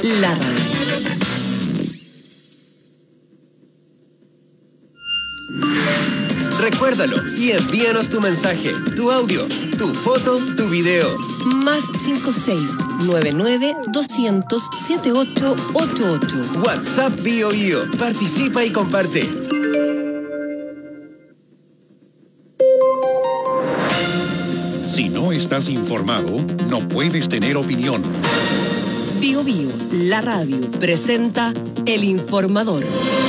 la radio. Recuérdalo y envíanos tu mensaje, tu audio, tu foto, tu video. Más 5699-200-7888. WhatsApp BioBio. Participa y comparte. Si no estás informado, no puedes tener opinión. BioBio, la radio, presenta El Informador.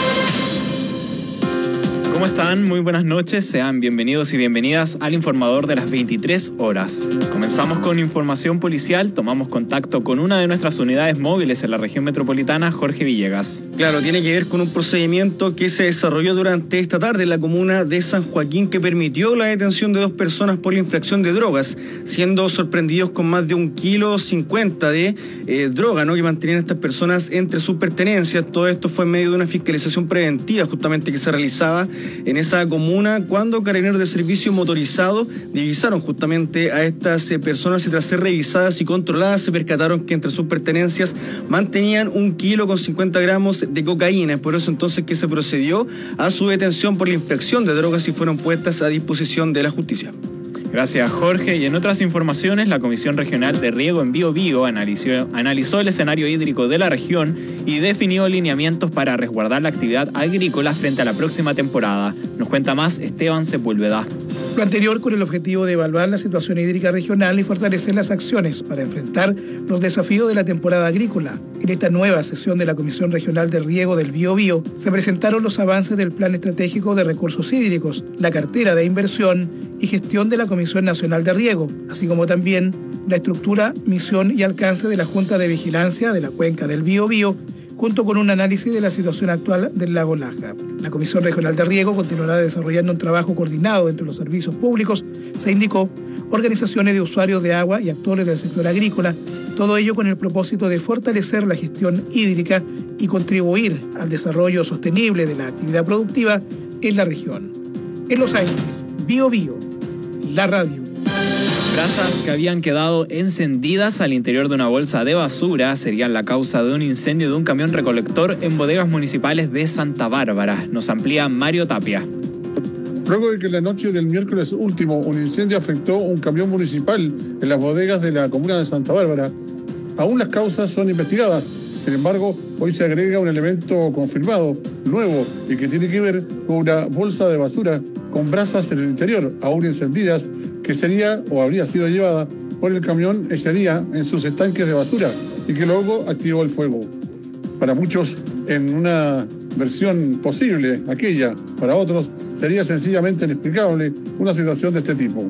¿Cómo están? Muy buenas noches. Sean bienvenidos y bienvenidas al Informador de las 23 horas. Comenzamos con información policial. Tomamos contacto con una de nuestras unidades móviles en la región metropolitana, Jorge Villegas. Claro, tiene que ver con un procedimiento que se desarrolló durante esta tarde en la comuna de San Joaquín que permitió la detención de 2 personas por la infracción de drogas, siendo sorprendidos con más de 1,50 kg de droga, ¿no?, que mantenían estas personas entre sus pertenencias. Todo esto fue en medio de una fiscalización preventiva justamente que se realizaba en esa comuna cuando carabineros de servicio motorizado divisaron justamente a estas personas y tras ser revisadas y controladas se percataron que entre sus pertenencias mantenían 1,50 kg de cocaína. Es por eso entonces que se procedió a su detención por la infracción de drogas y fueron puestas a disposición de la justicia. Gracias, Jorge. Y en otras informaciones, la Comisión Regional de Riego en BioBio analizó el escenario hídrico de la región y definió lineamientos para resguardar la actividad agrícola frente a la próxima temporada. Nos cuenta más Esteban Sepúlveda. Lo anterior con el objetivo de evaluar la situación hídrica regional y fortalecer las acciones para enfrentar los desafíos de la temporada agrícola. En esta nueva sesión de la Comisión Regional de Riego del BioBio se presentaron los avances del Plan Estratégico de Recursos Hídricos, la cartera de inversión y gestión de la Comisión Nacional de Riego, así como también la estructura, misión y alcance de la Junta de Vigilancia de la Cuenca del BioBio, junto con un análisis de la situación actual del lago Laja. La Comisión Regional de Riego continuará desarrollando un trabajo coordinado entre los servicios públicos, se indicó, organizaciones de usuarios de agua y actores del sector agrícola, todo ello con el propósito de fortalecer la gestión hídrica y contribuir al desarrollo sostenible de la actividad productiva en la región. En Los Ángeles, BioBio, la radio. Brasas que habían quedado encendidas al interior de una bolsa de basura serían la causa de un incendio de un camión recolector en bodegas municipales de Santa Bárbara. Nos amplía Mario Tapia. Luego de que la noche del miércoles último un incendio afectó un camión municipal en las bodegas de la comuna de Santa Bárbara, aún las causas son investigadas. Sin embargo, hoy se agrega un elemento confirmado, nuevo, y que tiene que ver con una bolsa de basura con brasas en el interior, aún encendidas, que sería o habría sido llevada por el camión ese día en sus estanques de basura y que luego activó el fuego. Para muchos, en una versión posible, aquella, para otros, sería sencillamente inexplicable una situación de este tipo.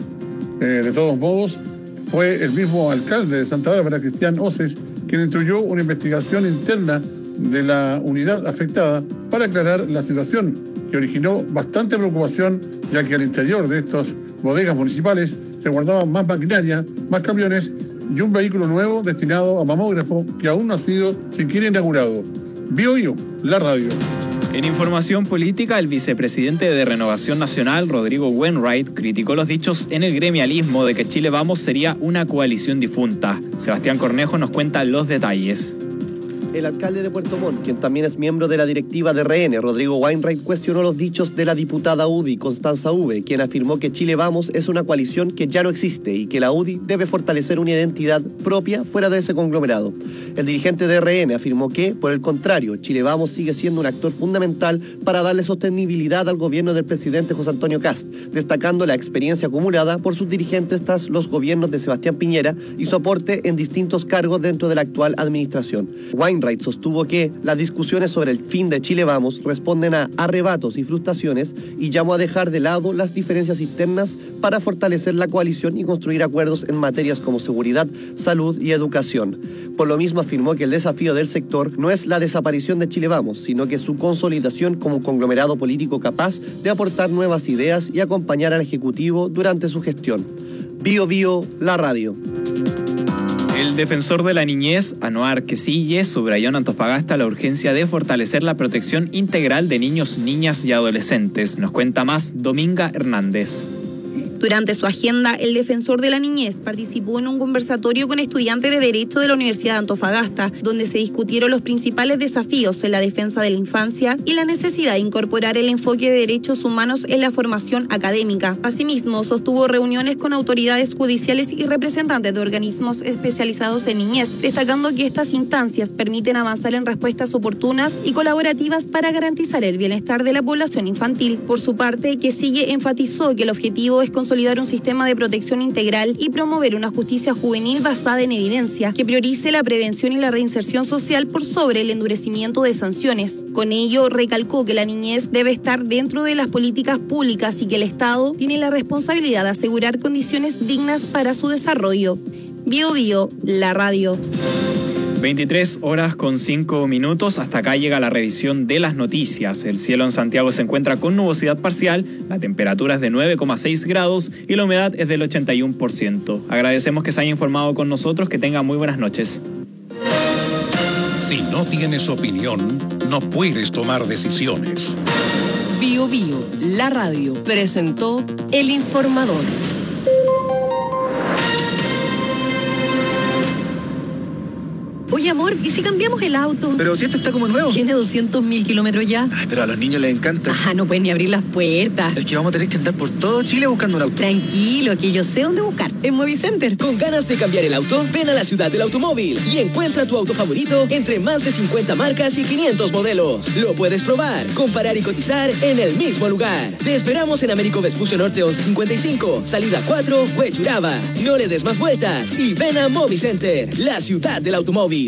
De todos modos, fue el mismo alcalde de Santa Bárbara, Cristian Oces, quien instruyó una investigación interna de la unidad afectada para aclarar la situación, que originó bastante preocupación, ya que al interior de estas bodegas municipales se guardaban más maquinaria, más camiones y un vehículo nuevo destinado a mamógrafo que aún no ha sido siquiera inaugurado. BioBio, la radio. En información política, el vicepresidente de Renovación Nacional, Rodrigo Wainwright, criticó los dichos en el gremialismo de que Chile Vamos sería una coalición difunta. Sebastián Cornejo nos cuenta los detalles. El alcalde de Puerto Montt, quien también es miembro de la directiva de RN, Rodrigo Wainwright, cuestionó los dichos de la diputada UDI, Constanza V, quien afirmó que Chile Vamos es una coalición que ya no existe y que la UDI debe fortalecer una identidad propia fuera de ese conglomerado. El dirigente de RN afirmó que, por el contrario, Chile Vamos sigue siendo un actor fundamental para darle sostenibilidad al gobierno del presidente José Antonio Kast, destacando la experiencia acumulada por sus dirigentes tras los gobiernos de Sebastián Piñera y su aporte en distintos cargos dentro de la actual administración. Wainwright sostuvo que las discusiones sobre el fin de Chile Vamos responden a arrebatos y frustraciones y llamó a dejar de lado las diferencias internas para fortalecer la coalición y construir acuerdos en materias como seguridad, salud y educación. Por lo mismo afirmó que el desafío del sector no es la desaparición de Chile Vamos, sino que su consolidación como un conglomerado político capaz de aportar nuevas ideas y acompañar al Ejecutivo durante su gestión. BioBio, la radio. El defensor de la niñez, Anuar Quesille, subrayó en Antofagasta la urgencia de fortalecer la protección integral de niños, niñas y adolescentes. Nos cuenta más Dominga Hernández. Durante su agenda, el defensor de la niñez participó en un conversatorio con estudiantes de Derecho de la Universidad de Antofagasta, donde se discutieron los principales desafíos en la defensa de la infancia y la necesidad de incorporar el enfoque de derechos humanos en la formación académica. Asimismo, sostuvo reuniones con autoridades judiciales y representantes de organismos especializados en niñez, destacando que estas instancias permiten avanzar en respuestas oportunas y colaborativas para garantizar el bienestar de la población infantil. Por su parte, Quisille enfatizó que el objetivo es consolidar un sistema de protección integral y promover una justicia juvenil basada en evidencia, que priorice la prevención y la reinserción social por sobre el endurecimiento de sanciones. Con ello, recalcó que la niñez debe estar dentro de las políticas públicas y que el Estado tiene la responsabilidad de asegurar condiciones dignas para su desarrollo. Bio Bio, la radio. 23:05. Hasta acá llega la revisión de las noticias. El cielo en Santiago se encuentra con nubosidad parcial, la temperatura es de 9,6 grados y la humedad es del 81%. Agradecemos que se haya informado con nosotros, que tenga muy buenas noches. Si no tienes opinión, no puedes tomar decisiones. Bio Bio, la radio, presentó El Informador. Oye, amor, ¿y si cambiamos el auto? Pero si este está como nuevo. Tiene 200.000 kilómetros ya. Ay, pero a los niños les encanta. Ajá, no pueden ni abrir las puertas. Es que vamos a tener que andar por todo Chile buscando un auto. Tranquilo, que yo sé dónde buscar. En Movicenter. ¿Con ganas de cambiar el auto? Ven a la ciudad del automóvil y encuentra tu auto favorito entre más de 50 marcas y 500 modelos. Lo puedes probar, comparar y cotizar en el mismo lugar. Te esperamos en Américo Vespucio Norte 1155, salida 4, Huechuraba. No le des más vueltas y ven a Movicenter, la ciudad del automóvil.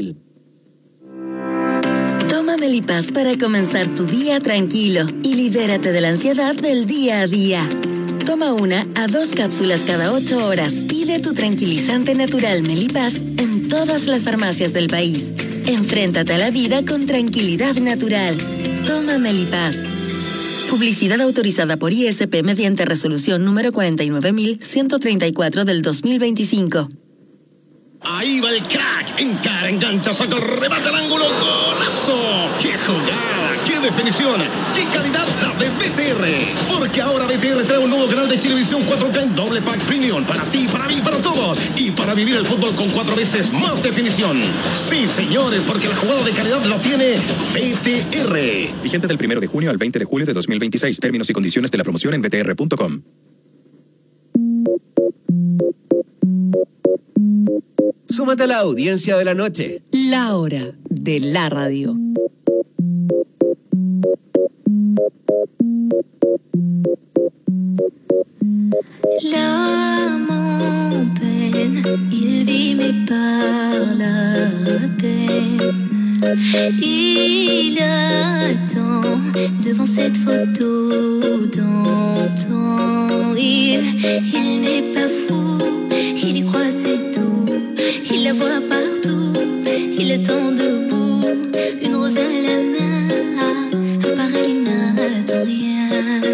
Toma Melipaz para comenzar tu día tranquilo y libérate de la ansiedad del día a día. Toma 1 a 2 cápsulas cada 8 horas. Pide tu tranquilizante natural Melipaz en todas las farmacias del país. Enfréntate a la vida con tranquilidad natural. Toma Melipaz. Publicidad autorizada por ISP mediante resolución número 49.134 del 2025. Ahí va el crack, encara, engancha, saca, remata el ángulo, golazo. ¡Qué jugada! ¡Qué definición! ¡Qué calidad la de BTR! Porque ahora BTR trae un nuevo canal de televisión 4K en doble pack premium para ti, para mí, para todos. Y para vivir el fútbol con 4 veces más definición. Sí, señores, porque la jugada de calidad la tiene BTR. Vigente del 1 de junio al 20 de julio de 2026. Términos y condiciones de la promoción en btr.com. Súmate a la audiencia de la noche. La hora de la radio. L'âme en peine, il vit mais par la peine. Il attend devant cette photo d'antan. Il n'est pas fou, il y croit c'est tout. Il la voit partout, il attend debout. Une rose à la main, à part elle il n'attend rien.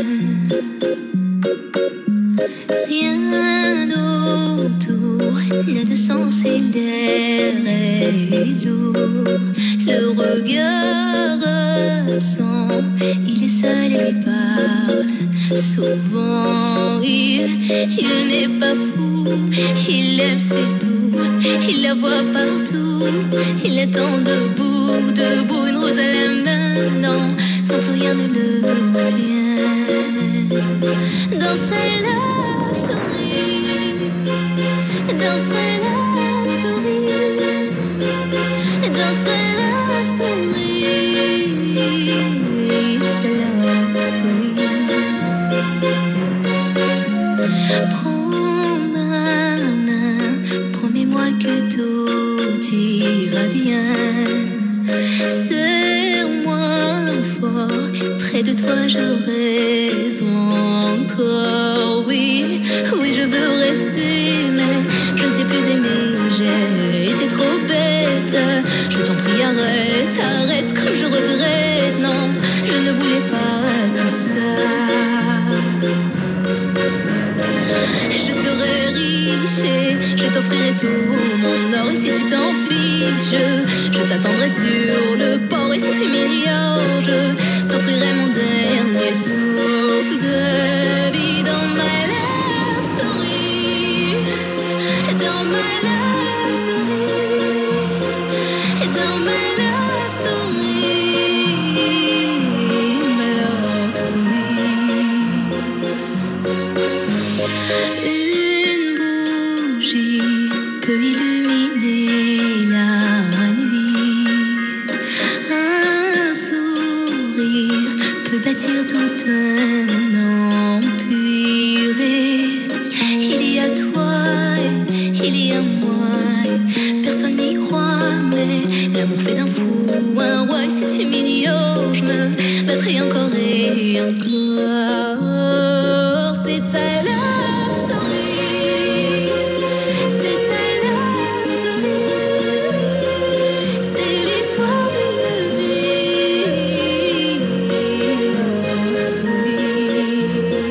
Rien autour n'a de sens et l'air est lourd. Le regard absent, il est seul et lui parle. Souvent il n'est pas fou, il aime c'est tout. Il la voit partout, il attend debout, debout. Une rose à la main, non, non plus rien ne le retient. Dans sa love story, dans sa love story, dans sa love story, sa love story. Prends ma main, promets-moi que tout ira bien. Serre-moi fort, près de toi je rêve encore. Oui, oui je veux rester, mais je ne sais plus aimer. J'ai été trop bête, je t'en prie arrête, arrête comme je regrette. Non, je ne voulais pas tout ça. Je serai riche et je t'offrirai tout mon or. Et si tu t'en fiches, je t'attendrai sur le port. Et si tu m'ignores, je t'offrirai mon dernier souffle de vie dans ma love my love story, my love story. Une bougie peut illuminer la nuit. Un sourire peut bâtir tout un empire. Il y a toi, il y a moi. Personne n'y croit, mais l'amour fait d'un fou un roi. Et si tu m'ignores, je me battrai encore et encore. C'est ta love story. C'est ta love story. C'est l'histoire d'une vie. Love story.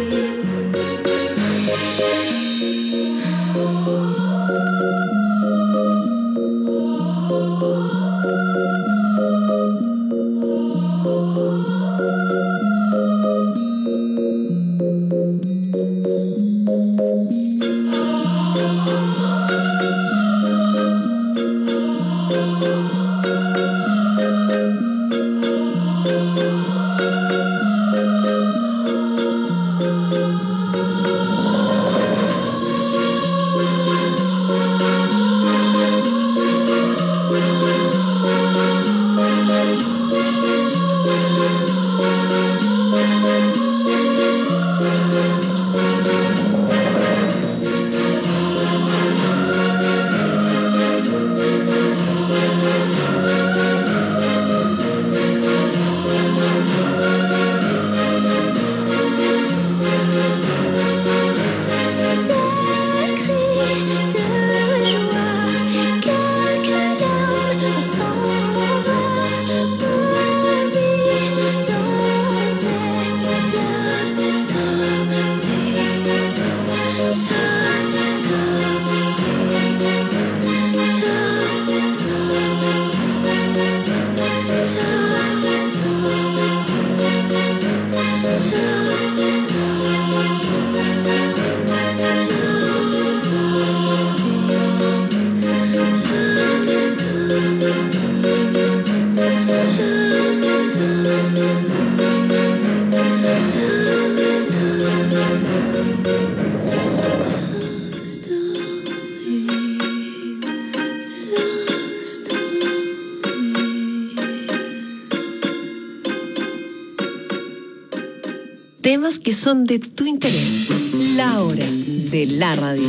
Temas que son de tu interés. La hora de la radio.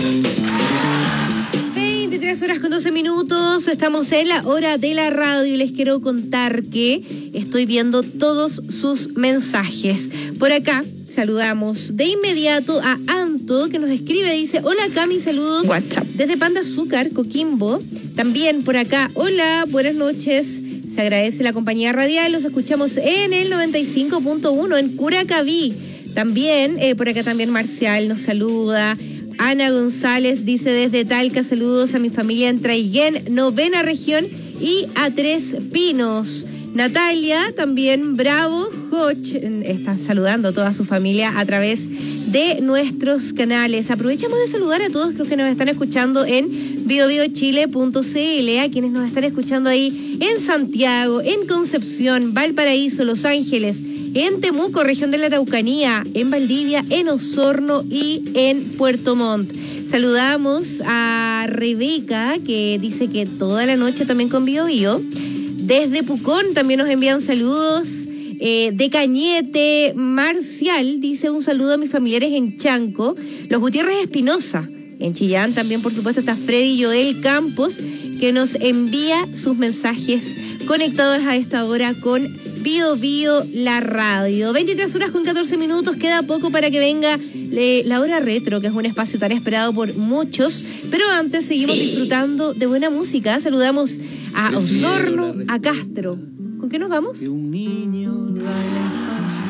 23 horas con 12 minutos, estamos en la hora de la radio y les quiero contar que estoy viendo todos sus mensajes. Por acá saludamos de inmediato a Anto, que nos escribe, dice: hola Cami, saludos WhatsApp desde Panda Azúcar, Coquimbo. También por acá, hola, buenas noches. Se agradece la compañía radial, los escuchamos en el 95.1 en Curacaví. También, por acá también Marcial nos saluda. Ana González dice desde Talca, saludos a mi familia en Traiguén, novena región, y a Tres Pinos. Natalia, también Bravo, Hoch, está saludando a toda su familia a través de nuestros canales. Aprovechamos de saludar a todos los que nos están escuchando en biobiochile.cl, a quienes nos están escuchando ahí en Santiago, en Concepción, Valparaíso, Los Ángeles, en Temuco, región de la Araucanía, en Valdivia, en Osorno y en Puerto Montt. Saludamos a Rebeca, que dice que toda la noche también con Bio Bio. Desde Pucón también nos envían saludos. De Cañete, Marcial dice un saludo a mis familiares en Chanco. Los Gutiérrez Espinosa, en Chillán también, por supuesto, está Freddy Joel Campos, que nos envía sus mensajes conectados a esta hora con Bio Bio la radio. 23 horas con 14 minutos, queda poco para que venga la hora retro, que es un espacio tan esperado por muchos, pero antes seguimos disfrutando de buena música. Saludamos a Osorno, a Castro. ¿Con qué nos vamos? Un niño en la infancia.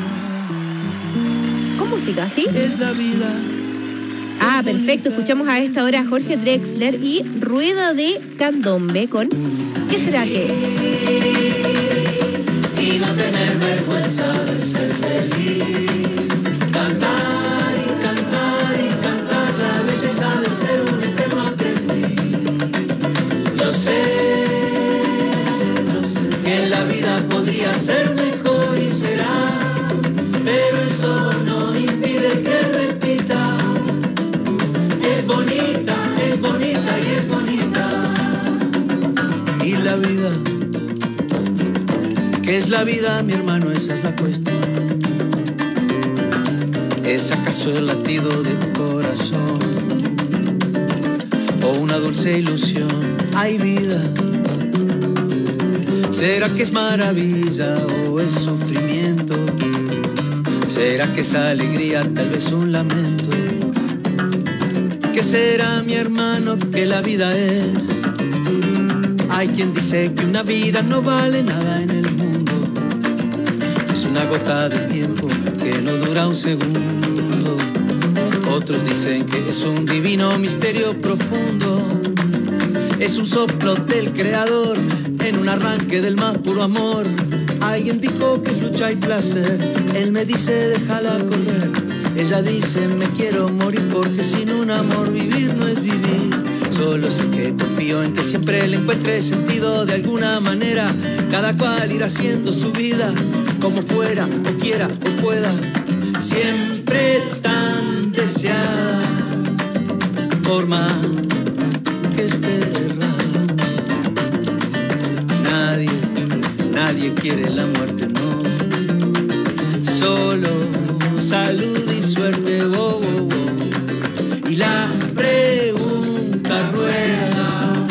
Con música, ¿sí? Es la vida. Ah, perfecto. Escuchamos a esta hora a Jorge Drexler y Rueda de Candombe con ¿Qué será que es? Y no tener vergüenza de ser feliz. Cantar y cantar y cantar la belleza de ser un eterno aprendiz. Yo sé que la vida podría ser mejor y será, pero eso no impide que repita. Es bonita, es bonita y es bonita. Y la vida, ¿qué es la vida, mi hermano? Esa es la cuestión. ¿Es acaso el latido de un corazón o una dulce ilusión? Hay vida. ¿Será que es maravilla o es sufrimiento? ¿Será que es alegría, tal vez un lamento? ¿Qué será, mi hermano, que la vida es? Hay quien dice que una vida no vale nada en el mundo. Es una gota de tiempo que no dura un segundo. Otros dicen que es un divino misterio profundo. Es un soplo del creador en un arranque del más puro amor. Alguien dijo que es lucha y placer. Él me dice déjala correr. Ella dice me quiero morir porque sin un amor vivir no es vivir. Solo sé que confío en que siempre le encuentre sentido de alguna manera. Cada cual irá haciendo su vida como fuera, o quiera, o pueda. Siempre tan deseada, por más que esté errada. Nadie quiere la muerte, no. Solo salud y suerte, oh, oh, oh. Y la pregunta rueda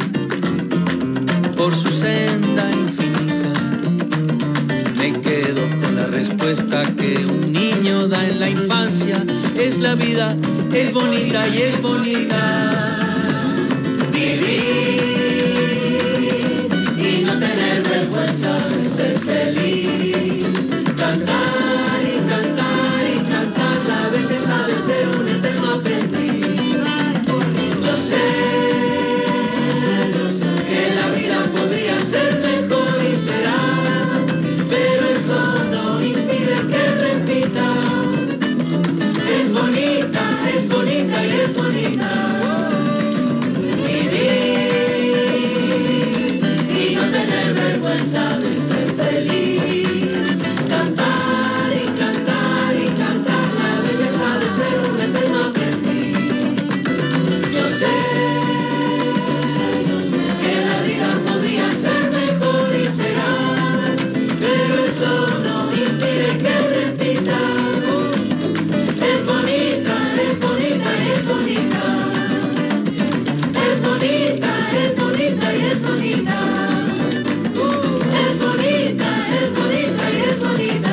por su senda infinita. Me quedo con la respuesta que un niño da en la infancia. Es la vida, es bonita y es bonita. Vivir y no tener vergüenza de ser feliz. Cantar y cantar y cantar la belleza de ser un eterno aprendiz. Yo sé que la vida podría ser mejor y será, pero eso no impide que repita. Es bonita y es bonita. Y no tener vergüenza de ser feliz. Cantar y cantar y cantar la belleza de ser un eterno aprendiz. Yo sé que la vida podría ser mejor y será, pero eso no impide que repita. Es bonita y es bonita. Es bonita y es bonita. Es bonita y es bonita.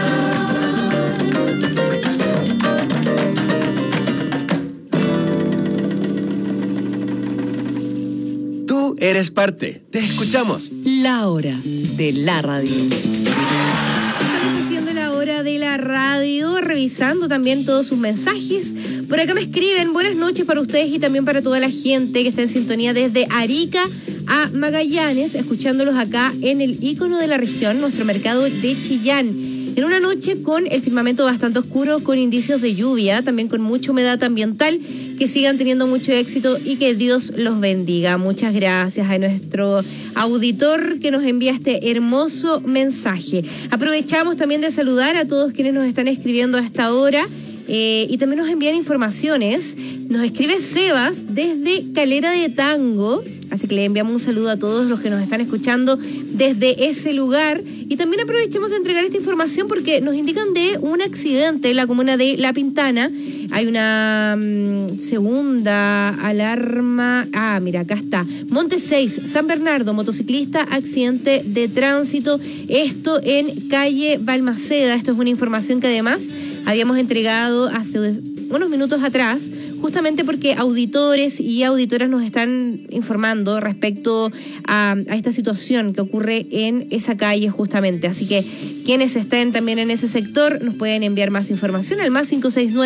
Tú eres parte. Te escuchamos. La hora de la radio. Estamos haciendo la hora de la radio, revisando también todos sus mensajes. Por acá me escriben, buenas noches para ustedes y también para toda la gente que está en sintonía desde Arica a Magallanes, escuchándolos acá en el ícono de la región, nuestro mercado de Chillán. En una noche con el firmamento bastante oscuro, con indicios de lluvia, también con mucha humedad ambiental. Que sigan teniendo mucho éxito y que Dios los bendiga. Muchas gracias a nuestro auditor que nos envía este hermoso mensaje. Aprovechamos también de saludar a todos quienes nos están escribiendo a esta hora. Y también nos envían informaciones. Nos escribe Sebas desde Calera de Tango, así que le enviamos un saludo a todos los que nos están escuchando desde ese lugar. Y también aprovechamos de entregar esta información porque nos indican de un accidente en la comuna de La Pintana. Hay una segunda alarma. Mira, acá está. Monte 6, San Bernardo, motociclista, accidente de tránsito. Esto en calle Balmaceda. Esto es una información que además habíamos entregado hace unos minutos atrás, justamente porque auditores y auditoras nos están informando respecto a esta situación que ocurre en esa calle justamente. Así que quienes estén también en ese sector nos pueden enviar más información al más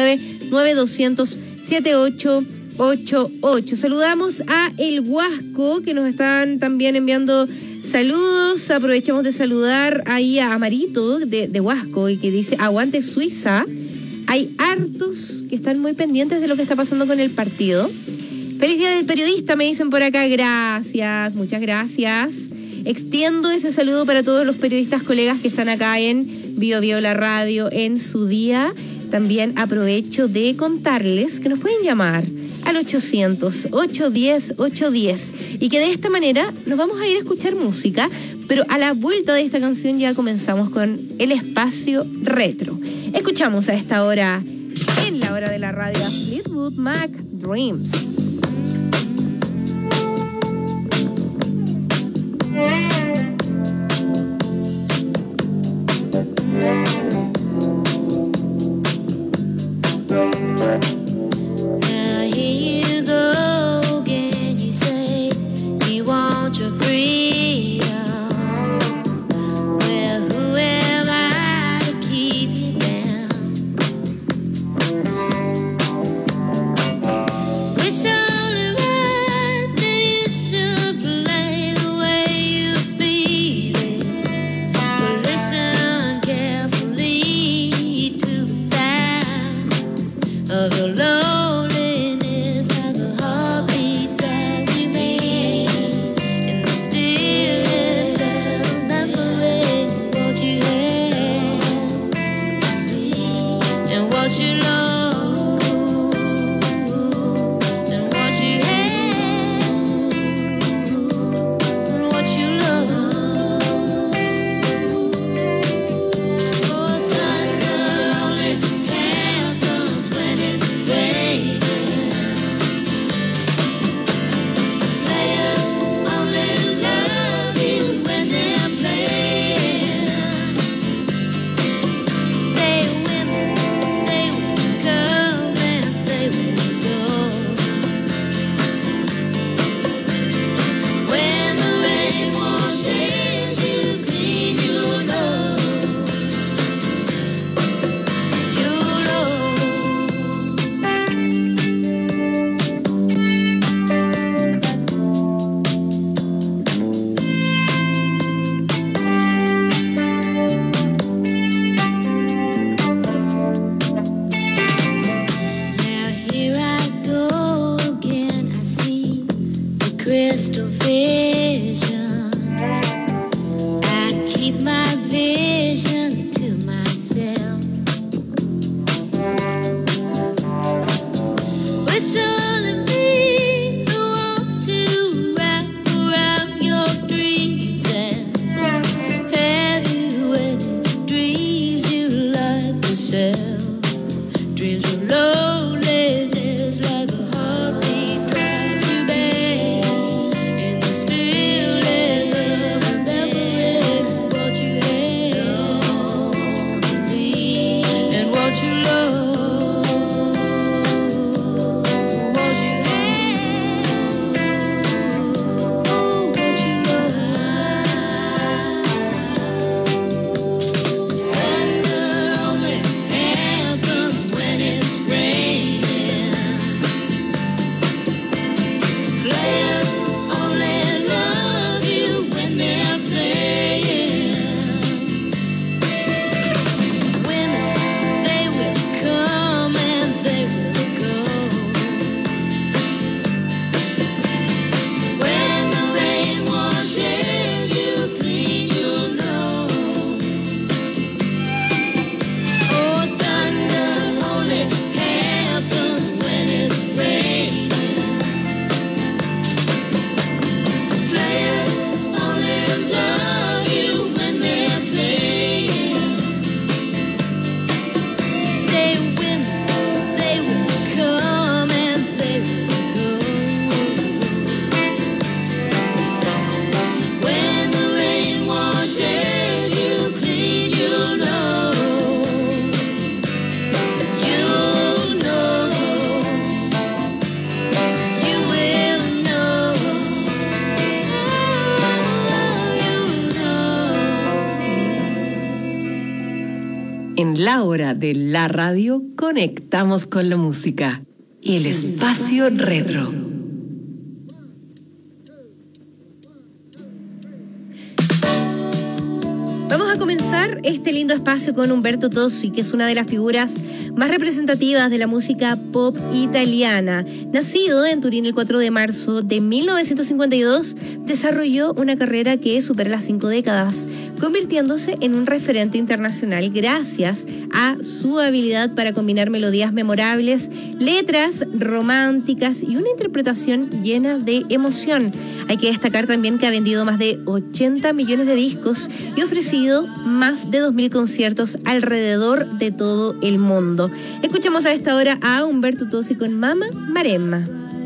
569-9200-7888. Saludamos a El Huasco, que nos están también enviando saludos. Aprovechamos de saludar ahí a Marito de Huasco y que dice aguante Suiza. Hay hartos que están muy pendientes de lo que está pasando con el partido. Feliz día del periodista, me dicen por acá. Gracias, muchas gracias. extiendo ese saludo para todos los periodistas colegas que están acá en Bio Bio la radio en su día. También aprovecho de contarles que nos pueden llamar al 800-810-810 y que de esta manera nos vamos a ir a escuchar música, pero a la vuelta de esta canción ya comenzamos con el espacio retro. Escuchamos a esta hora, en la hora de la radio, a Fleetwood Mac, Dreams. Now here you go again, you say you want your freedom. Well, who am I to keep you down? It's only right that you should play the way you feel it. But listen carefully to the sound of your loneliness, like a heartbeat drives you mad. In the stillness, remembering what you had and what you lost and what you had and what you lost. Oh, thunder only happens when it's raining. Players only love you when they're playing. Say women, they will come and they will go. When the rain washes you clean, you know. You know. Now here I go again. I see the crystal vision. I keep my visions to myself. It's only me who wants to wrap around your dreams and have you any dreams you like yourself. Dreams of loneliness, like a heartbeat drives you back. In the stillness of remembering what you had and what you lost, what you had, what you lost. Thunder only happens when it's raining. Players only love you when they're playing. Women, they will come and they will go. When the rain washes you clean, you'll know. Oh, thunder only happens when it's raining. Players only love you when they're playing. Say women, they will come and they will go. When the rain washes you clean, you'll know. You'll know. You will know. En la hora de la radio conectamos con la música y el espacio retro. Vamos a comenzar este lindo espacio con Umberto Tozzi, que es una de las figuras más representativas de la música pop italiana. Nacido en Turín el 4 de marzo de 1952, desarrolló una carrera que supera las 5 décadas, convirtiéndose en un referente internacional gracias a su habilidad para combinar melodías memorables, letras románticas y una interpretación llena de emoción. Hay que destacar también que ha vendido más de 80 millones de discos y ofrecido más de 2.000 conciertos alrededor de todo el mundo. Escuchamos a esta hora a Umberto Tozzi con Mamma Maremma.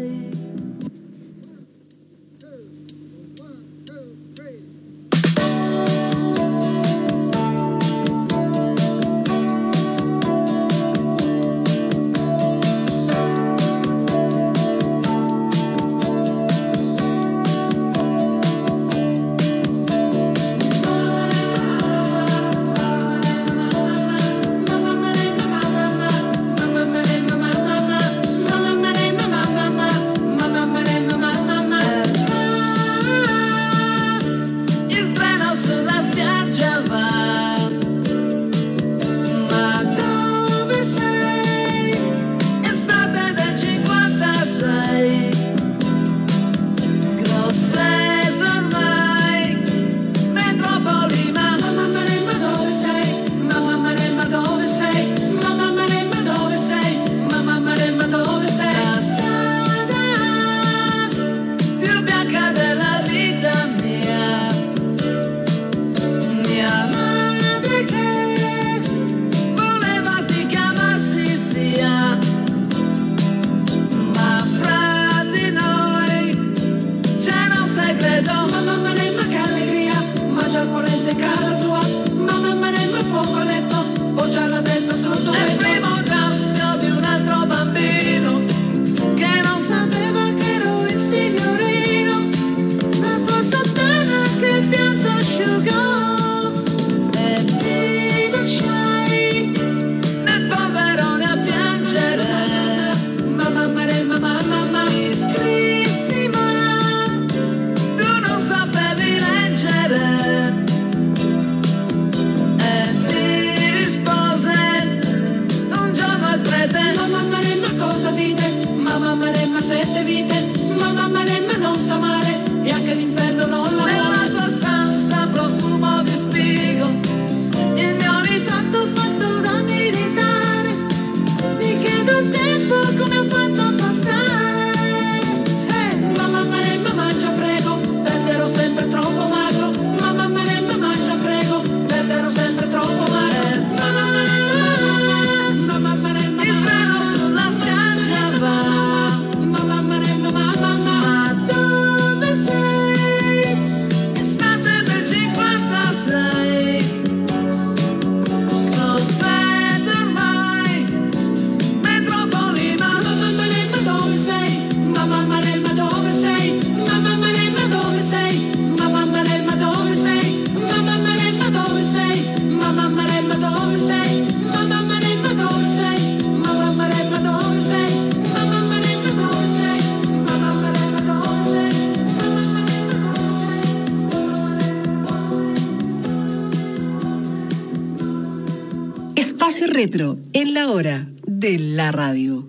Retro en la hora de la radio.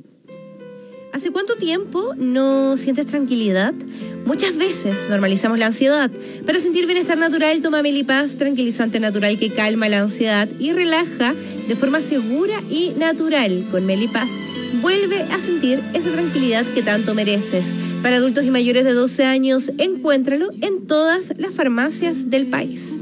¿Hace cuánto tiempo no sientes tranquilidad? Muchas veces normalizamos la ansiedad. Para sentir bienestar natural, toma Melipaz, tranquilizante natural que calma la ansiedad y relaja de forma segura y natural. Con Melipaz vuelve a sentir esa tranquilidad que tanto mereces. Para adultos y mayores de 12 años, encuéntralo en todas las farmacias del país.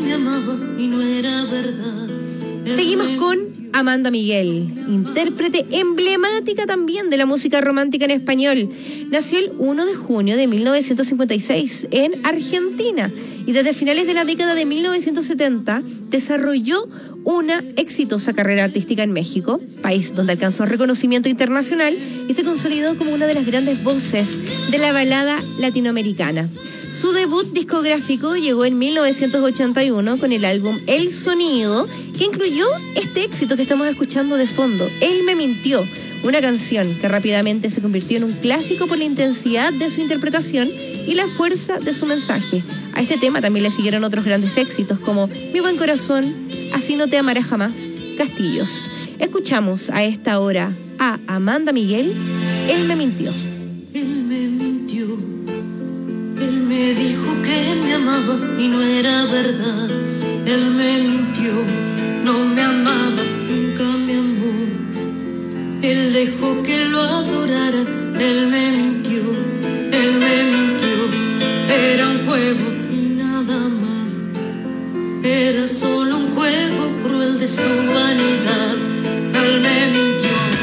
Seguimos con Amanda Miguel, intérprete emblemática también de la música romántica en español. Nació el 1 de junio de 1956 en Argentina y desde finales de la década de 1970 desarrolló una exitosa carrera artística en México, país donde alcanzó reconocimiento internacional y se consolidó como una de las grandes voces de la balada latinoamericana. Su debut discográfico llegó en 1981 con el álbum El Sonido, que incluyó este éxito que estamos escuchando de fondo, Él me mintió, una canción que rápidamente se convirtió en un clásico por la intensidad de su interpretación y la fuerza de su mensaje. A este tema también le siguieron otros grandes éxitos como Mi buen corazón, Así no te amaré jamás, Castillos. Escuchamos a esta hora a Amanda Miguel, Él me mintió. Él me mintió, él me dijo que me amaba y no era verdad. Él me mintió, no me amaba, nunca me amó. Él dejó que lo adorara, él me mintió, era un juego y nada más. Era solo un juego cruel de su vanidad, él me mintió.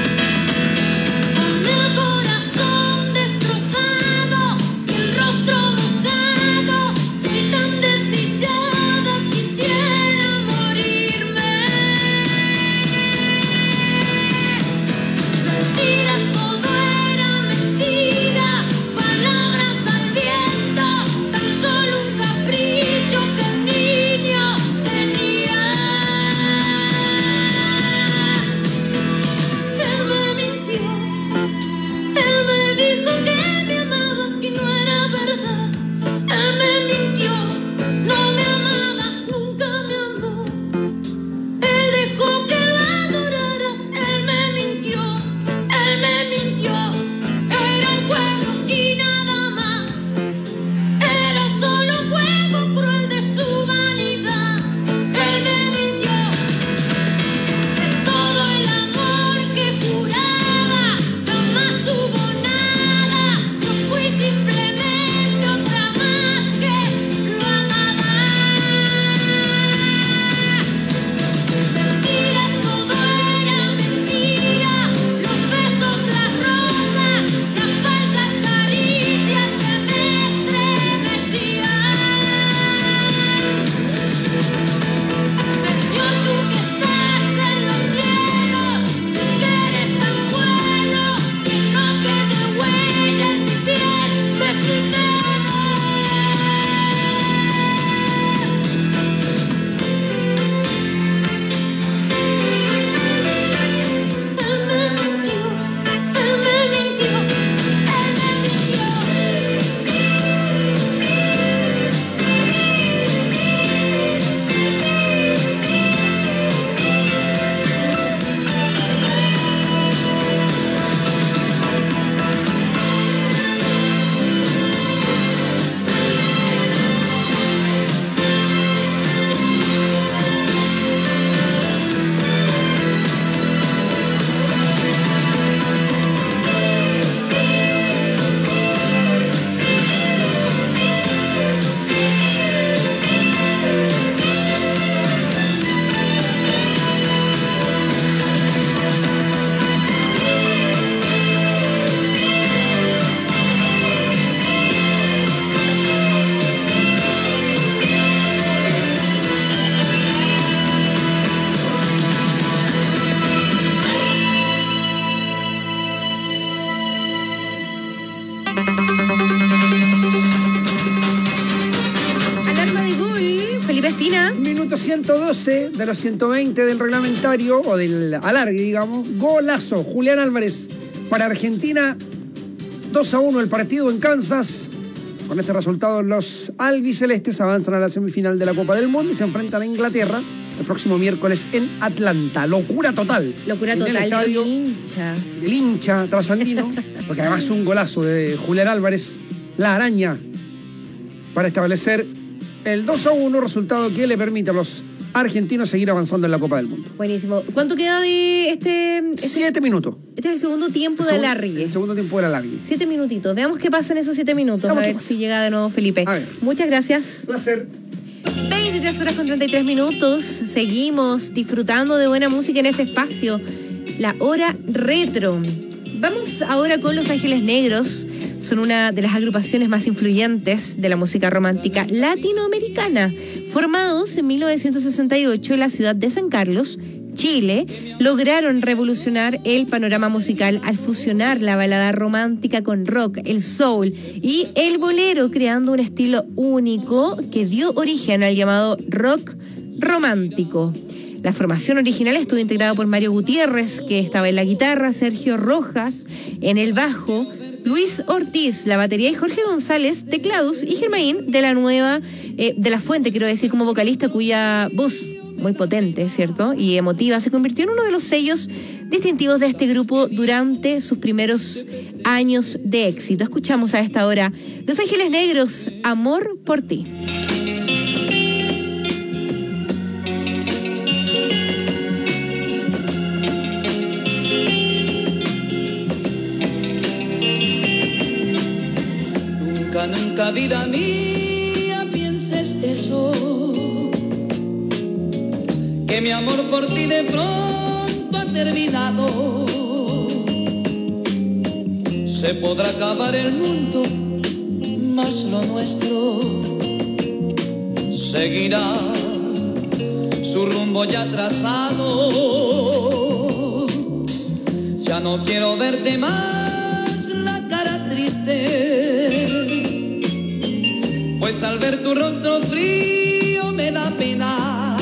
Minuto 112 de los 120 del reglamentario, o del alargue, digamos. Golazo, Julián Álvarez para Argentina. 2-1 el partido en Kansas. Con este resultado, los albicelestes avanzan a la semifinal de la Copa del Mundo y se enfrentan a Inglaterra el próximo miércoles en Atlanta. Locura total. Locura en total. El estadio de hinchas. El hincha trasandino, porque además un golazo de Julián Álvarez, la araña, para establecer el 2-1, resultado que le permite a los argentinos seguir avanzando en la Copa del Mundo. Buenísimo. ¿Cuánto queda de este 7 minutos. Este es el segundo tiempo de alargue. El segundo tiempo del alargue. 7 minutitos. Veamos qué pasa en esos 7 minutos. Veamos a ver si llega de nuevo Felipe. A ver. Muchas gracias. Placer. 23 horas con 33 minutos. Seguimos disfrutando de buena música en este espacio. La hora retro. Vamos ahora con Los Ángeles Negros. Son una de las agrupaciones más influyentes de la música romántica latinoamericana. Formados en 1968 en la ciudad de San Carlos, Chile, lograron revolucionar el panorama musical al fusionar la balada romántica con rock, el soul y el bolero, creando un estilo único que dio origen al llamado rock romántico. La formación original estuvo integrada por Mario Gutiérrez, que estaba en la guitarra, Sergio Rojas en el bajo, Luis Ortiz, la batería, y Jorge González, teclados, y Germain de la Fuente, quiero decir, como vocalista, cuya voz muy potente, ¿cierto? Y emotiva, se convirtió en uno de los sellos distintivos de este grupo durante sus primeros años de éxito. Escuchamos a esta hora Los Ángeles Negros, Amor por ti. Nunca, vida mía, pienses eso, que mi amor por ti de pronto ha terminado. Se podrá acabar el mundo, mas lo nuestro seguirá su rumbo ya trazado. Ya no quiero verte más la cara triste, pues al ver tu rostro frío me da pena.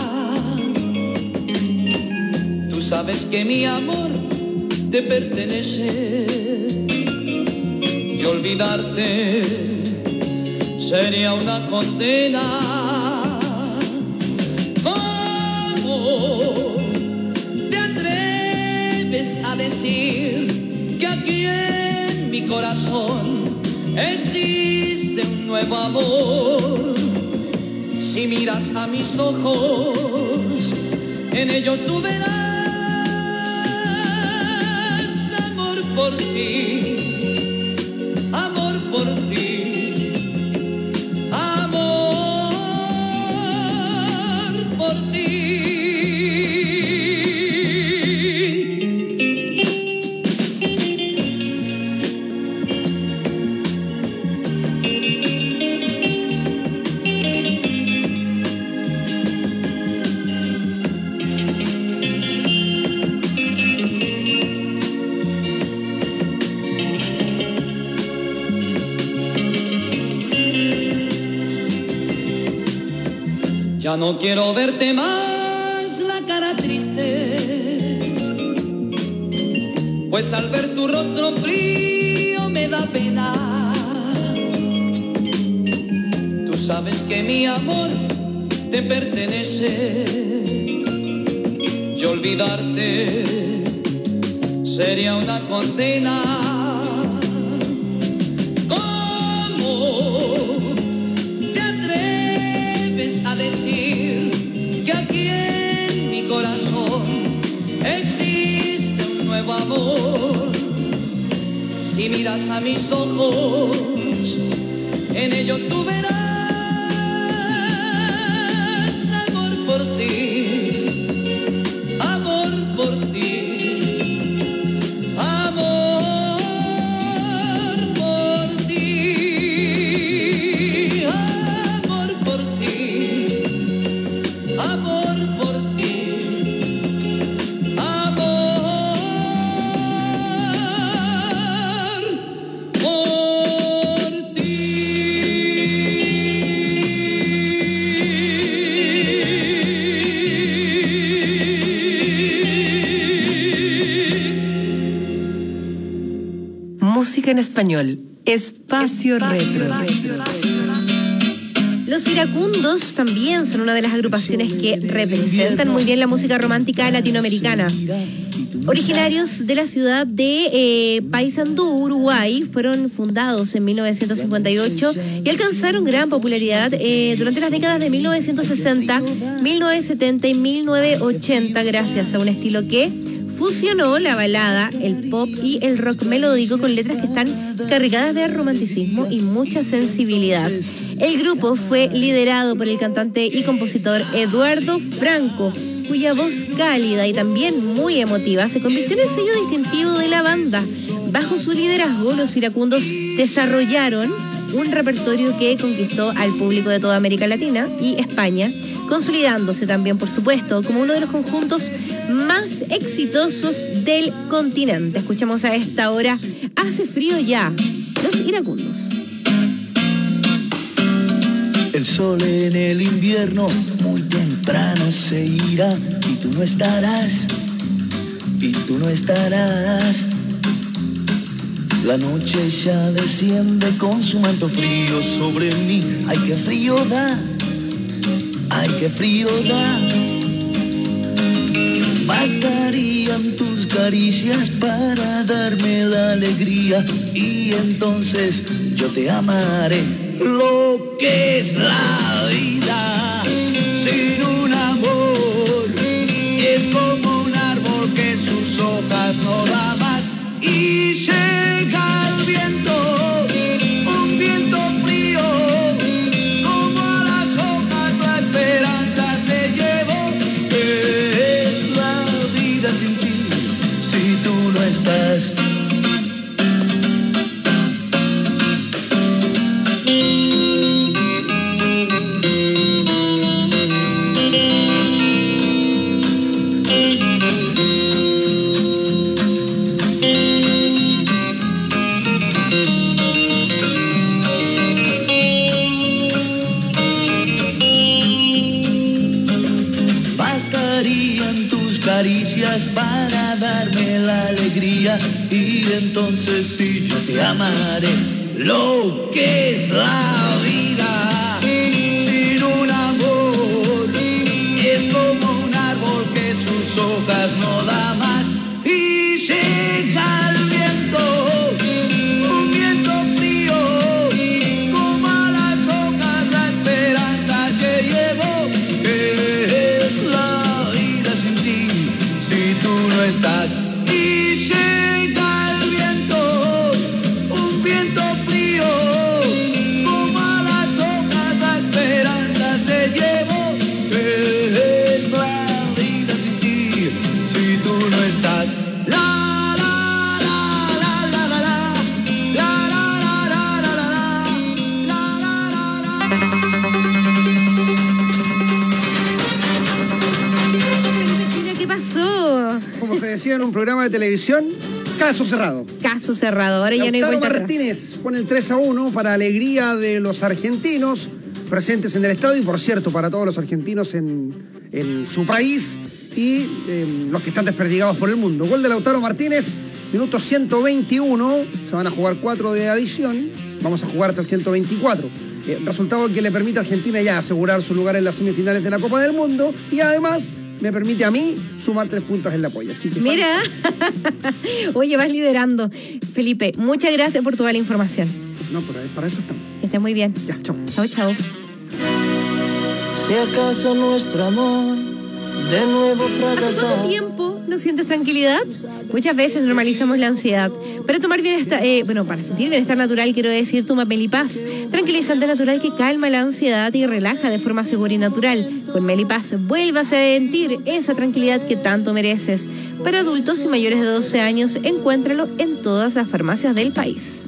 Tú sabes que mi amor te pertenece, y olvidarte sería una condena. ¿Cómo te atreves a decir que aquí en mi corazón existe un nuevo amor? Si miras a mis ojos, en ellos tú verás amor por ti, amor por ti, amor por ti. Ya no quiero verte más la cara triste, pues al ver tu rostro frío me da pena. Tú sabes que mi amor te pertenece, y olvidarte sería una condena. Decir que aquí en mi corazón existe un nuevo amor. Si miras a mis ojos, en ellos tú verás amor por ti, amor por ti, amor por ti, amor por ti. Amor por ti, amor por ti. Música en español. Espacio Retro. Los Iracundos también son una de las agrupaciones que representan muy bien la música romántica latinoamericana. Originarios de la ciudad de Paysandú, Uruguay, fueron fundados en 1958 y alcanzaron gran popularidad durante las décadas de 1960, 1970 y 1980 gracias a un estilo que fusionó la balada, el pop y el rock melódico con letras que están cargadas de romanticismo y mucha sensibilidad. El grupo fue liderado por el cantante y compositor Eduardo Franco, cuya voz cálida y también muy emotiva se convirtió en el sello distintivo de la banda. Bajo su liderazgo, los Iracundos desarrollaron un repertorio que conquistó al público de toda América Latina y España, consolidándose también, por supuesto, como uno de los conjuntos más exitosos del continente. Escuchamos a esta hora Hace frío ya, los Iracundos. El sol en el invierno muy temprano se irá y tú no estarás, y tú no estarás. La noche ya desciende con su manto frío sobre mí. Ay, qué frío da, ay, qué frío da. Bastarían tus caricias para darme la alegría y entonces yo te amaré. Lo que es la vida sin un amor es como un árbol que sus hojas no da más y llega el viento, un viento frío, como a las hojas la esperanza se llevó. ¿Qué es la vida sin ti si tú no estás? Caricias para darme la alegría y entonces sí yo te amaré. Lo que es la vida sin un amor es como un árbol que sus hojas no da más y llega el viento, un viento frío, como a las hojas la esperanza que llevó. Es la vida sin ti si tú no estás y llega el viento, un viento frío, como a las hojas la esperanza se llevó. Es la vida sin ti si tú no estás. La la la la la la la la la la la la Mira, ¿qué pasó? Como se decía en un programa de televisión, caso cerrado. Caso cerrado, ahora ya no hay Lautaro vuelta atrás. Martínez pone el 3-1 para alegría de los argentinos presentes en el estadio y, por cierto, para todos los argentinos en su país y los que están desperdigados por el mundo. Gol de Lautaro Martínez, minuto 121. Se van a jugar 4 de adición. Vamos a jugar hasta el 124. Resultado que le permite a Argentina ya asegurar su lugar en las semifinales de la Copa del Mundo y además me permite a mí sumar 3 puntos en la polla. Así que Mira, oye, vas liderando. Felipe, muchas gracias por toda la información. No, pero para eso estamos. Que estés muy bien. Ya, chao. Chao, chao. Si acaso nuestro amor de nuevo fracasar. ¿Hace cuánto tiempo no sientes tranquilidad? Muchas veces normalizamos la ansiedad. Para tomar bienestar, para sentir bienestar natural, quiero decir, toma Melipaz, tranquilizante natural que calma la ansiedad y relaja de forma segura y natural. Con Melipaz vuelvas a sentir esa tranquilidad que tanto mereces. Para adultos y mayores de 12 años, encuéntralo en todas las farmacias del país.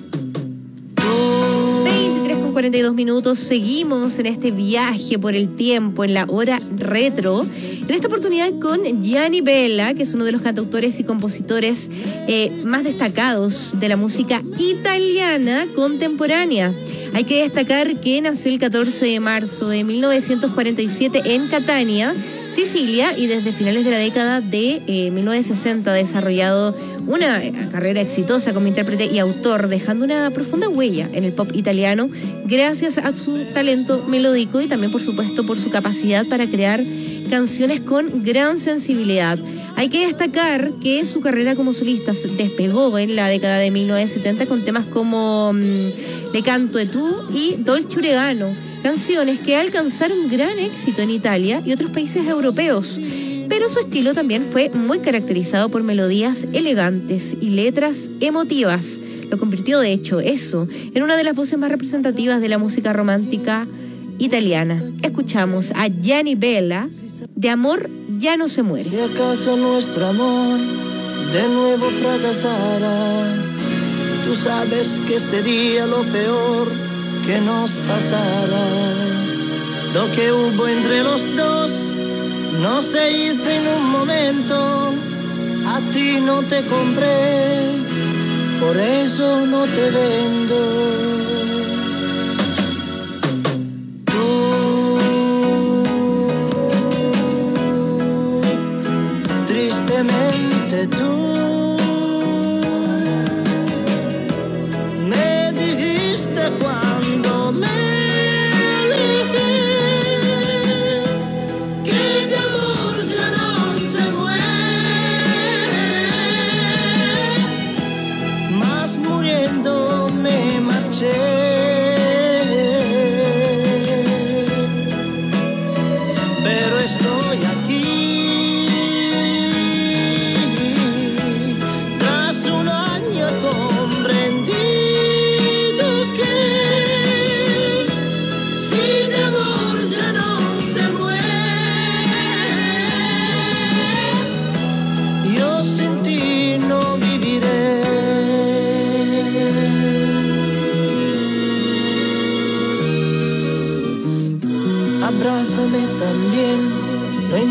42 minutos, seguimos en este viaje por el tiempo, en la hora retro. En esta oportunidad con Gianni Bella, que es uno de los cantautores y compositores más destacados de la música italiana contemporánea. Hay que destacar que nació el 14 de marzo de 1947 en Catania, Sicilia, y desde finales de la década de 1960 ha desarrollado una carrera exitosa como intérprete y autor, dejando una profunda huella en el pop italiano gracias a su talento melódico y también, por supuesto, por su capacidad para crear canciones con gran sensibilidad. Hay que destacar que su carrera como solista se despegó en la década de 1970 con temas como Le canto e tu y Dolce Oregano, canciones que alcanzaron gran éxito en Italia y otros países europeos. Pero su estilo también fue muy caracterizado por melodías elegantes y letras emotivas. Lo convirtió, de hecho, eso en una de las voces más representativas de la música romántica italiana. Escuchamos a Gianni Bella, De amor ya no se muere. Si acaso nuestro amor de nuevo fracasara, tú sabes que sería lo peor que nos pasara. Lo que hubo entre los dos no se hizo en un momento. A ti no te compré, por eso no te vendo. Tristemente tú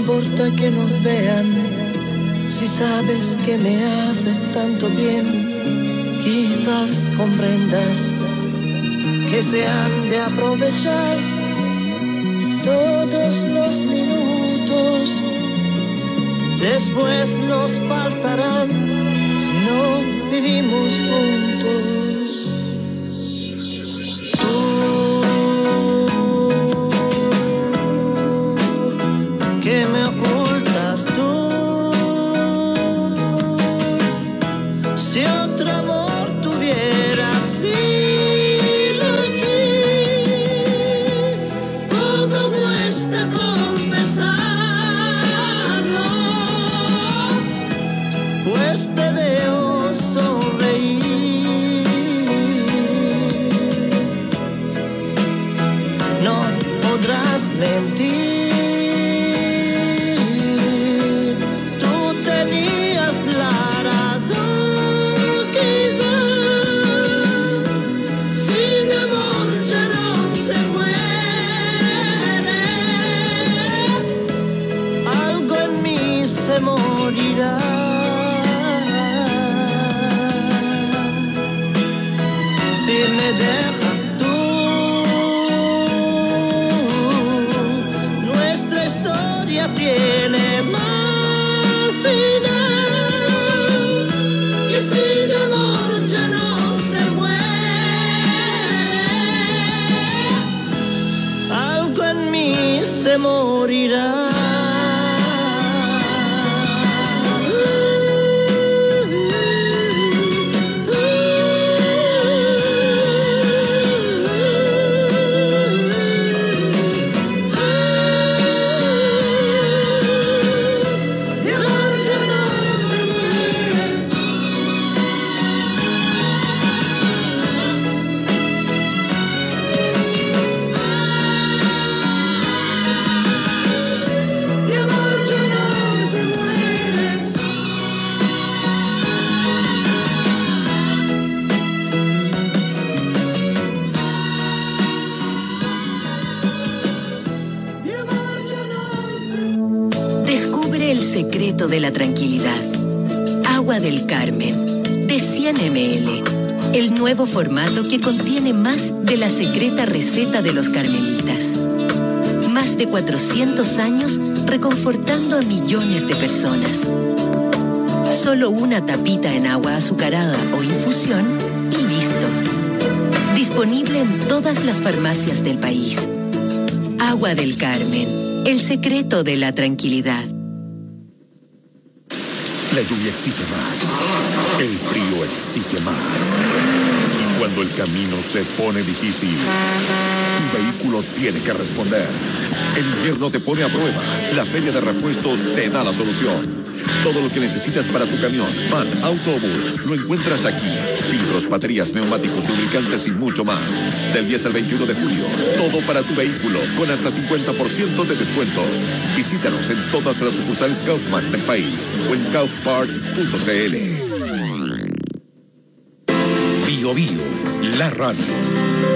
importa que nos vean, si sabes que me hace tanto bien, quizás comprendas que se han de aprovechar todos los minutos. Después nos faltarán si no vivimos juntos. Tú, ¿qué me ocultas tú? Si otro amor tuvieras, dilo aquí. Poco cuesta confesarlo, pues te veo sonreír. No podrás mentir. Tú tenías la razón, quizás. Si de amor ya no se muere, algo en mí se morirá. Si me dejas tú, nuestra historia tiene mal final. Que si de amor ya no se muere, algo en mí se morirá. Descubre el secreto de la tranquilidad. Agua del Carmen, de 100 ml. El nuevo formato que contiene más de la secreta receta de los carmelitas. Más de 400 años reconfortando a millones de personas. Solo una tapita en agua azucarada o infusión y listo. Disponible en todas las farmacias del país. Agua del Carmen, el secreto de la tranquilidad. La lluvia exige más. El frío exige más. Y cuando el camino se pone difícil, tu vehículo tiene que responder. El invierno te pone a prueba. La Feria de Repuestos te da la solución. Todo lo que necesitas para tu camión, van, autobús, lo encuentras aquí. Filtros, baterías, neumáticos, lubricantes y mucho más. Del 10 al 21 de julio, todo para tu vehículo, con hasta 50% de descuento. Visítanos en todas las sucursales Kaufman del país o en kaufparts.cl. Bio Bio, la radio.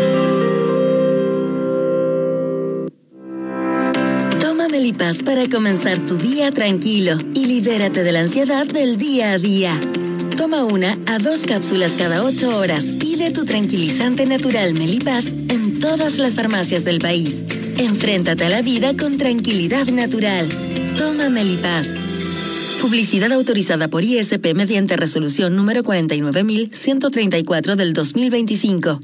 Toma Melipaz para comenzar tu día tranquilo y libérate de la ansiedad del día a día. Toma 1 a 2 cápsulas cada 8 horas. Pide tu tranquilizante natural Melipaz en todas las farmacias del país. Enfréntate a la vida con tranquilidad natural. Toma Melipaz. Publicidad autorizada por ISP mediante resolución número 49.134 del 2025.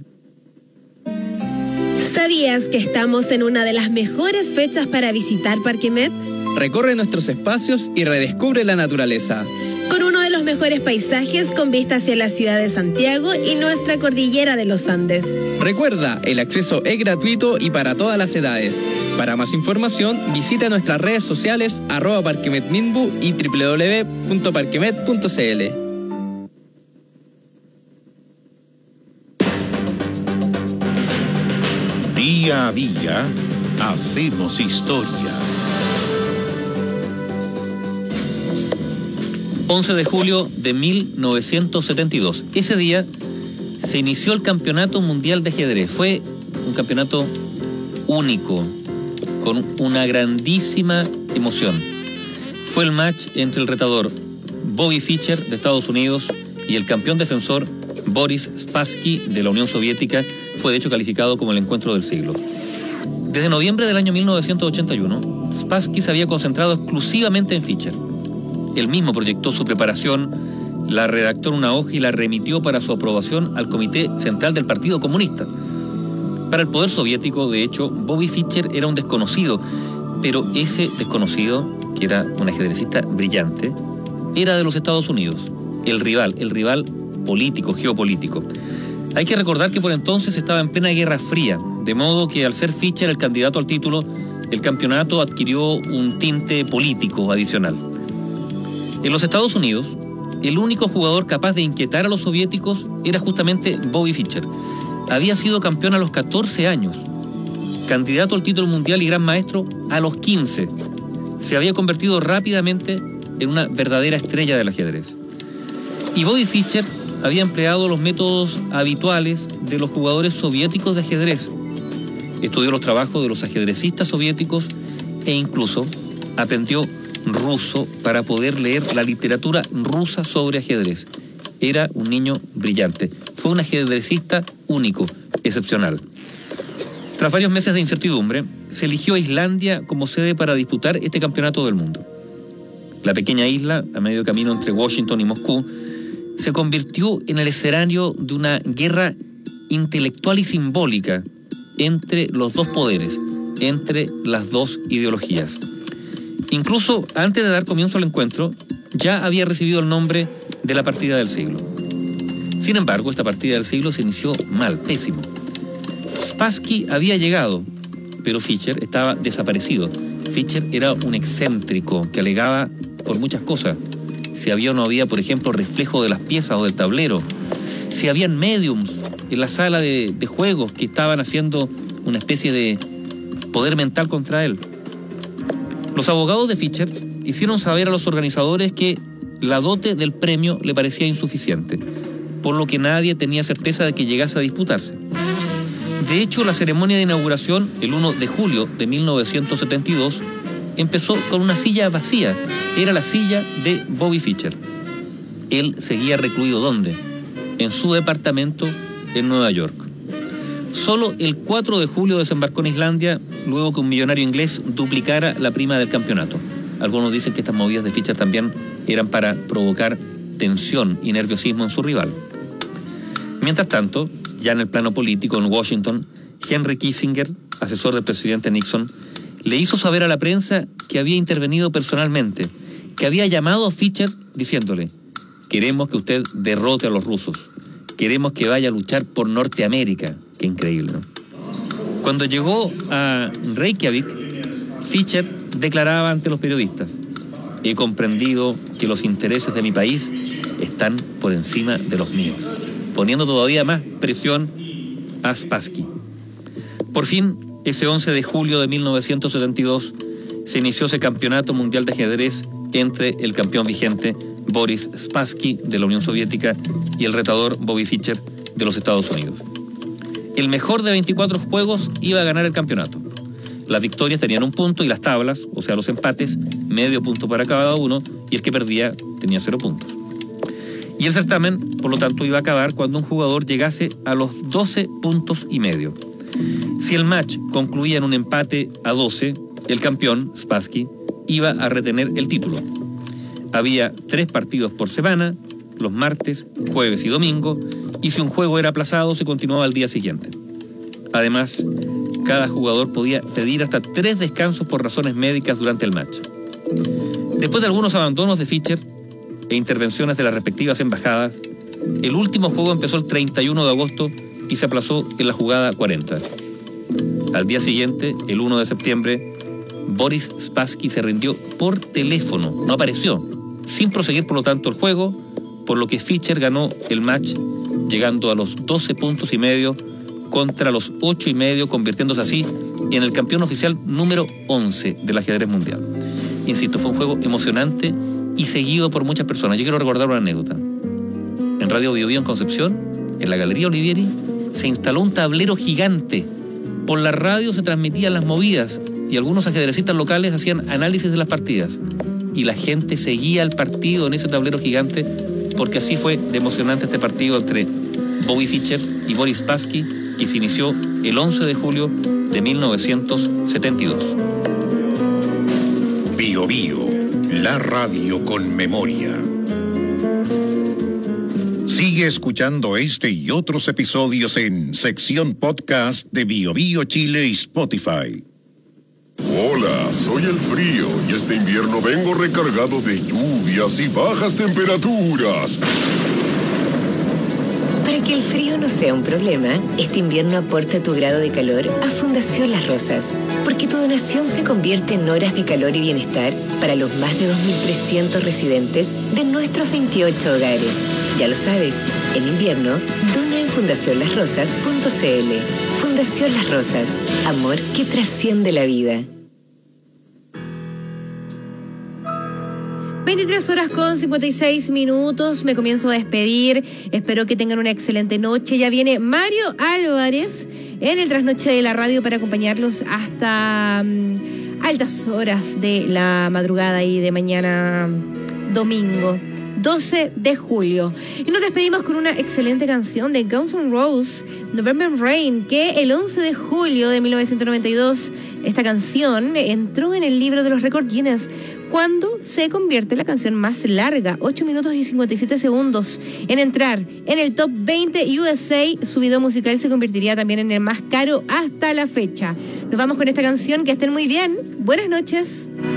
¿Sabías que estamos en una de las mejores fechas para visitar Parque Met? Recorre nuestros espacios y redescubre la naturaleza. Con uno de los mejores paisajes con vista hacia la ciudad de Santiago y nuestra cordillera de los Andes. Recuerda, el acceso es gratuito y para todas las edades. Para más información, visita nuestras redes sociales @parquemetminbu y www.parquemet.cl. Día a día, hacemos historia. 11 de julio de 1972. Ese día se inició el Campeonato Mundial de Ajedrez. Fue un campeonato único, con una grandísima emoción. Fue el match entre el retador Bobby Fischer de Estados Unidos y el campeón defensor Boris Spassky de la Unión Soviética. Fue de hecho calificado como el encuentro del siglo. Desde noviembre del año 1981, Spassky se había concentrado exclusivamente en Fischer. Él mismo proyectó su preparación, la redactó en una hoja y la remitió para su aprobación al Comité Central del Partido Comunista. Para el poder soviético, de hecho, Bobby Fischer era un desconocido, pero ese desconocido, que era un ajedrecista brillante, era de los Estados Unidos, el rival político, geopolítico. Hay que recordar que por entonces estaba en plena Guerra Fría, de modo que al ser Fischer el candidato al título, el campeonato adquirió un tinte político adicional. En los Estados Unidos, el único jugador capaz de inquietar a los soviéticos era justamente Bobby Fischer. Había sido campeón a los 14 años, candidato al título mundial y gran maestro a los 15. Se había convertido rápidamente en una verdadera estrella del ajedrez. Y Bobby Fischer había empleado los métodos habituales de los jugadores soviéticos de ajedrez. Estudió los trabajos de los ajedrecistas soviéticos e incluso aprendió ruso para poder leer la literatura rusa sobre ajedrez. Era un niño brillante. Fue un ajedrecista único, excepcional. Tras varios meses de incertidumbre, se eligió a Islandia como sede para disputar este campeonato del mundo. La pequeña isla, a medio camino entre Washington y Moscú, se convirtió en el escenario de una guerra intelectual y simbólica entre los dos poderes, entre las dos ideologías. Incluso antes de dar comienzo al encuentro, ya había recibido el nombre de la partida del siglo. Sin embargo, esta partida del siglo se inició mal, pésimo. Spassky había llegado, pero Fischer estaba desaparecido. Fischer era un excéntrico que alegaba por muchas cosas. Si había o no había, por ejemplo, reflejo de las piezas o del tablero. Si habían mediums en la sala de juegos que estaban haciendo una especie de poder mental contra él. Los abogados de Fischer hicieron saber a los organizadores que la dote del premio le parecía insuficiente, por lo que nadie tenía certeza de que llegase a disputarse. De hecho, la ceremonia de inauguración, el 1 de julio de 1972, empezó con una silla vacía. Era la silla de Bobby Fischer. Él seguía recluido, ¿dónde? En su departamento en Nueva York. Solo el 4 de julio desembarcó en Islandia, luego que un millonario inglés duplicara la prima del campeonato. Algunos dicen que estas movidas de Fischer también eran para provocar tensión y nerviosismo en su rival. Mientras tanto, ya en el plano político en Washington, Henry Kissinger, asesor del presidente Nixon, le hizo saber a la prensa que había intervenido personalmente, que había llamado a Fischer diciéndole: queremos que usted derrote a los rusos, queremos que vaya a luchar por Norteamérica. Qué increíble, ¿no? Cuando llegó a Reykjavik, Fischer declaraba ante los periodistas: he comprendido que los intereses de mi país están por encima de los míos, poniendo todavía más presión a Spassky. Por fin, ese 11 de julio de 1972, se inició ese campeonato mundial de ajedrez entre el campeón vigente Boris Spassky de la Unión Soviética y el retador Bobby Fischer de los Estados Unidos. El mejor de 24 juegos iba a ganar el campeonato. Las victorias tenían un punto y las tablas, o sea los empates, medio punto para cada uno, y el que perdía tenía 0 puntos. Y el certamen, por lo tanto, iba a acabar cuando un jugador llegase a los 12 puntos y medio. Si el match concluía en un empate a 12, el campeón, Spassky, iba a retener el título. Había 3 partidos por semana, los martes, jueves y domingo, y si un juego era aplazado, se continuaba al día siguiente. Además, cada jugador podía pedir hasta 3 descansos por razones médicas durante el match. Después de algunos abandonos de Fischer e intervenciones de las respectivas embajadas, el último juego empezó el 31 de agosto y se aplazó en la jugada 40. Al día siguiente, el 1 de septiembre, Boris Spassky se rindió por teléfono, no apareció, sin proseguir por lo tanto el juego, por lo que Fischer ganó el match llegando a los 12 puntos y medio contra los 8 y medio, convirtiéndose así en el campeón oficial número 11 del ajedrez mundial. Insisto, fue un juego emocionante y seguido por muchas personas. Yo quiero recordar una anécdota. En Radio Bio Bio en Concepción, en la Galería Olivieri, se instaló un tablero gigante. Por la radio se transmitían las movidas y algunos ajedrecistas locales hacían análisis de las partidas. y la gente seguía el partido en ese tablero gigante, porque así fue de emocionante este partido entre Bobby Fischer y Boris Spassky, que se inició el 11 de julio de 1972. Bio Bio, la radio con memoria. Sigue escuchando este y otros episodios en sección podcast de Bio Bio Chile y Spotify. Hola, soy el frío y este invierno vengo recargado de lluvias y bajas temperaturas. Para que el frío no sea un problema, este invierno aporta tu grado de calor a Fundación Las Rosas, porque tu donación se convierte en horas de calor y bienestar para los más de 2.300 residentes de nuestros 28 hogares. Ya lo sabes, en invierno, dona en fundacionlasrosas.cl. Fundación Las Rosas, amor que trasciende la vida. 23 horas con 56 minutos, me comienzo a despedir, espero que tengan una excelente noche. Ya viene Mario Álvarez en el Trasnoche de la Radio para acompañarlos hasta altas horas de la madrugada y de mañana domingo 12 de julio. Y nos despedimos con una excelente canción de Guns N' Roses, November Rain, que el 11 de julio de 1992, esta canción entró en el libro de los récords Guinness cuando se convierte en la canción más larga, 8 minutos y 57 segundos, en entrar en el Top 20 USA. Su video musical se convertiría también en el más caro hasta la fecha. Nos vamos con esta canción, que estén muy bien. Buenas noches.